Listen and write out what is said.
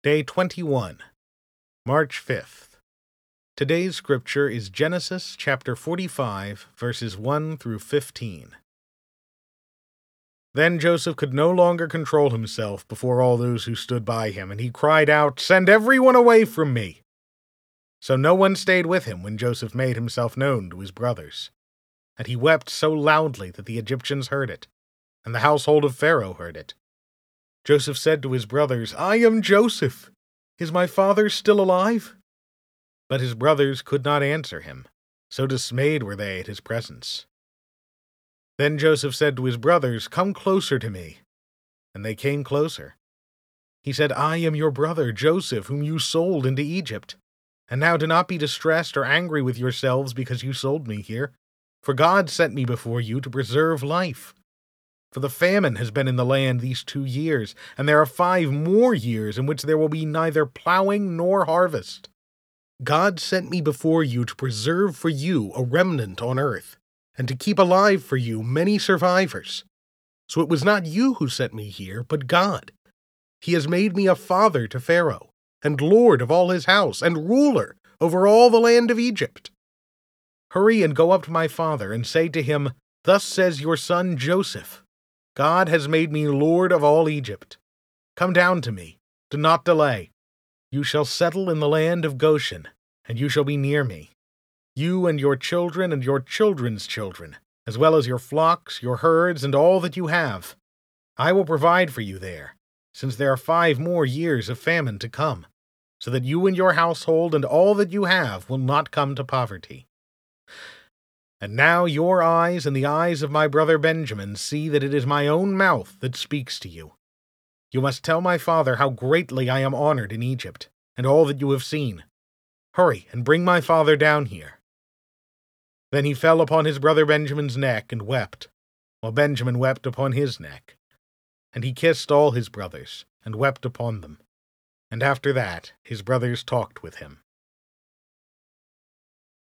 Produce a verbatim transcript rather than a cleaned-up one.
Day twenty-one, March fifth. Today's scripture is Genesis chapter forty-five, verses one through fifteen. Then Joseph could no longer control himself before all those who stood by him, and he cried out, "Send everyone away from me!" So no one stayed with him when Joseph made himself known to his brothers. And he wept so loudly that the Egyptians heard it, and the household of Pharaoh heard it. Joseph said to his brothers, "I am Joseph. Is my father still alive?" But his brothers could not answer him, so dismayed were they at his presence. Then Joseph said to his brothers, "Come closer to me." And they came closer. He said, "I am your brother Joseph, whom you sold into Egypt. And now do not be distressed or angry with yourselves because you sold me here, for God sent me before you to preserve life. For the famine has been in the land these two years, and there are five more years in which there will be neither plowing nor harvest. God sent me before you to preserve for you a remnant on earth, and to keep alive for you many survivors. So it was not you who sent me here, but God. He has made me a father to Pharaoh, and lord of all his house, and ruler over all the land of Egypt. Hurry and go up to my father, and say to him, 'Thus says your son Joseph, God has made me lord of all Egypt. Come down to me, do not delay. You shall settle in the land of Goshen, and you shall be near me, you and your children and your children's children, as well as your flocks, your herds, and all that you have. I will provide for you there, since there are five more years of famine to come, so that you and your household and all that you have will not come to poverty. And now your eyes and the eyes of my brother Benjamin see that it is my own mouth that speaks to you. You must tell my father how greatly I am honored in Egypt, and all that you have seen. Hurry and bring my father down here." Then he fell upon his brother Benjamin's neck and wept, while Benjamin wept upon his neck. And he kissed all his brothers, and wept upon them. And after that his brothers talked with him.